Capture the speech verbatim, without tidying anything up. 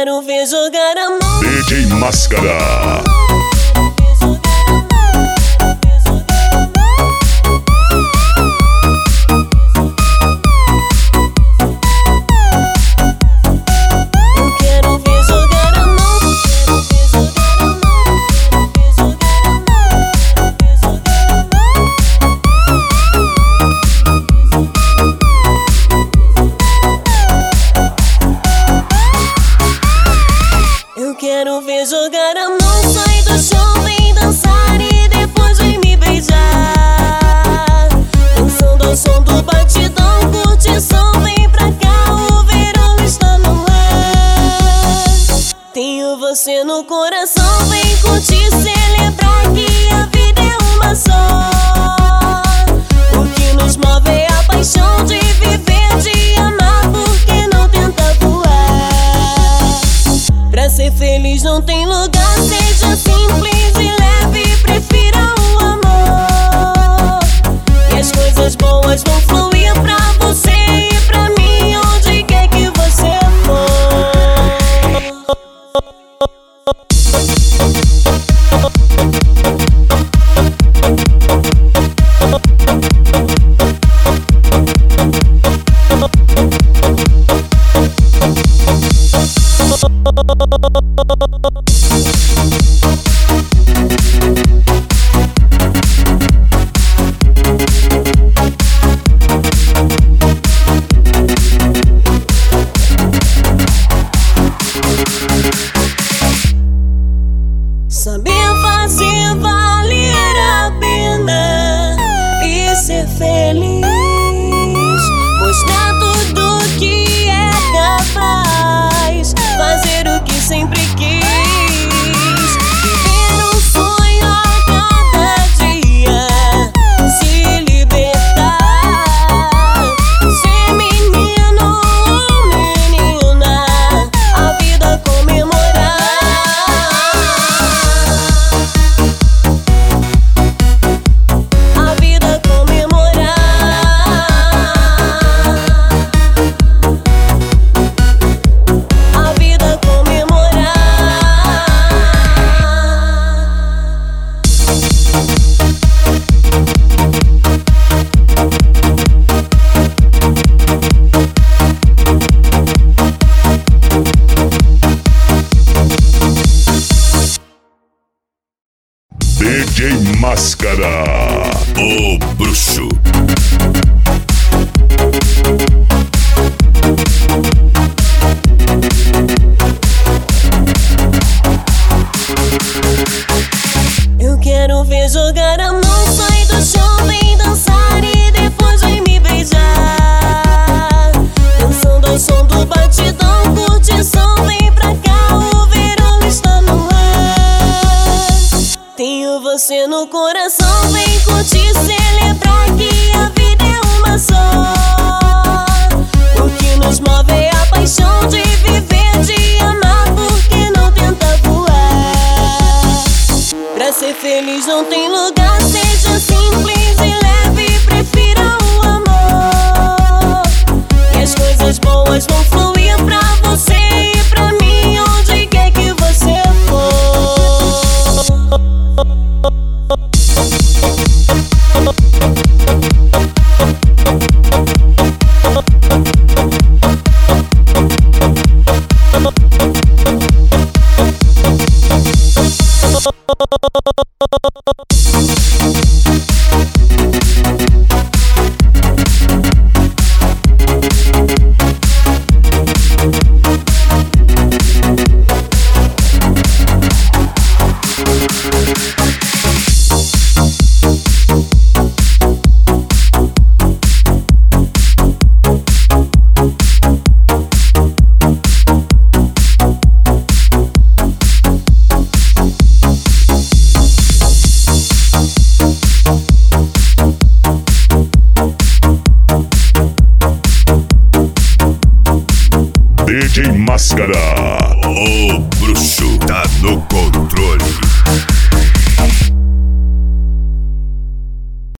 quero ver jogar a mão. D J Máscara. Quero ver jogar a mão, sai do chão, vem dançar e depois vem me beijar. Dançando ao som do batidão, curtição, vem pra cá, o verão está no ar. Tenho você no coração, vem curtir, celebrar que a vida é uma só. O que nos move é a paixão de viver, de amar, porque não tenta voar. Pra ser feliz não tem lugar, seja simples e leve, prefira o amor. E as coisas boas vão fluir pra você e pra mim, onde quer que você for. Saber fazer valer a pena e ser feliz, mostrar tudo que é capaz, fazer o que sempre quis, viver um sonho a cada dia, se libertar, ser menino ou menina, a vida comemorar. D J Máscara, o bruxo. Eu quero ver jogar a mão, sai do chão, vem dançar e depois vem me beijar. Dançando ao som do batidão, curtição, vem pra cá, o verão está no ar. Tenho você no coração, vem curtir, celebrar que a vida é uma só. O que nos move é a paixão de viver, de amar, porque não tenta voar. Pra ser feliz não tem lugar, seja simples e leve, prefira o amor. E as coisas boas vão fluir pra você e pra mim, onde quer que você for. D J Máscara, o bruxo da